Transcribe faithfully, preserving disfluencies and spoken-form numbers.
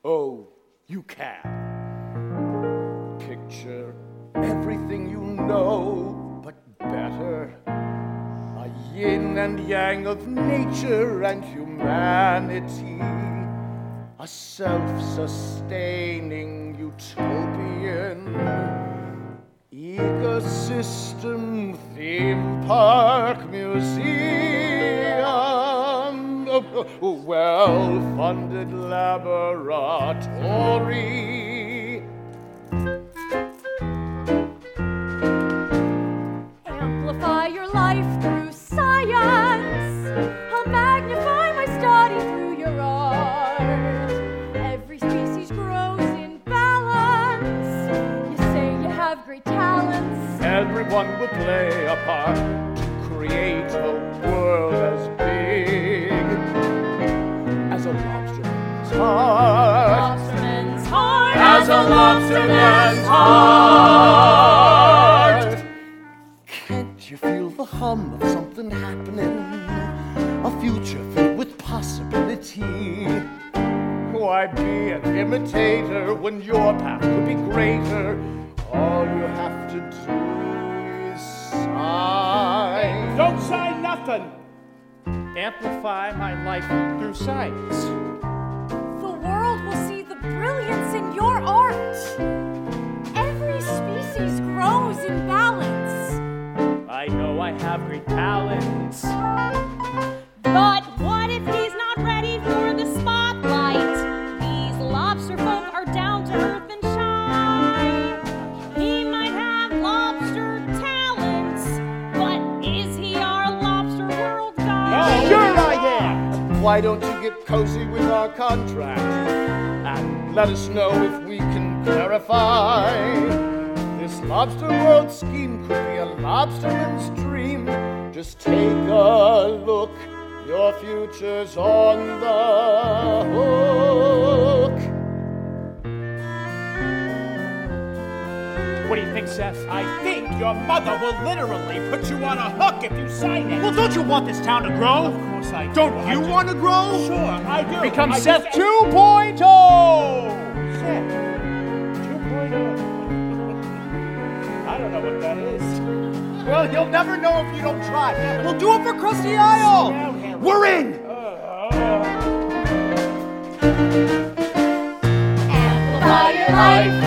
Oh, you can. Picture everything you know, but better. A yin and yang of nature and humanity. A self-sustaining utopian ecosystem theme park museum, a well-funded laboratory. Amplify your life through science. I'll magnify my study through your art. Every species grows in balance. You say you have great talents. Everyone will play a part to create a world as big as a lobsterman's heart. Lobsterman's heart. As a lobsterman's heart. Can't you feel the hum of something happening? A future filled with possibility. Why be an imitator when your path could be greater? All you have to do is sign. Don't sign nothing. Amplify my life through science. The world will see the brilliance in your art. Every species grows in balance. I know I have great talents. But what if he's not ready for the spotlight? These lobster folk are down to earth and shy. He might have lobster talents, but is he our lobster world guy? Sure I am! Why don't you get cozy with our contract and let us know if we can clarify? This lobster world scheme could be a lobsterman's dream. Just take a look, your future's on the hook. What do you think, Seth? I think your mother will literally put you on a hook if you sign it. Well, don't you want this town to grow? Of course I do. Don't I you just- want to grow? Sure, I do. Become I Seth just- two point oh! Seth two point oh. I don't know what that is. Well, you'll never know if you don't try. We'll do it for Krusty Isle. We're in. Amplify your life